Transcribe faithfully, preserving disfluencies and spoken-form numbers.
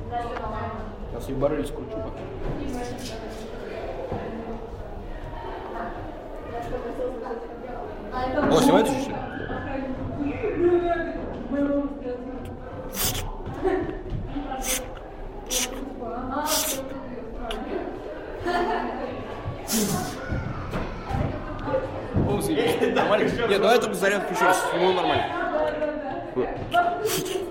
Сейчас ее баррель скручу пока. О, снимает чуть-чуть? Нормально? Нет, давай только зарядку еще раз, ну нормально.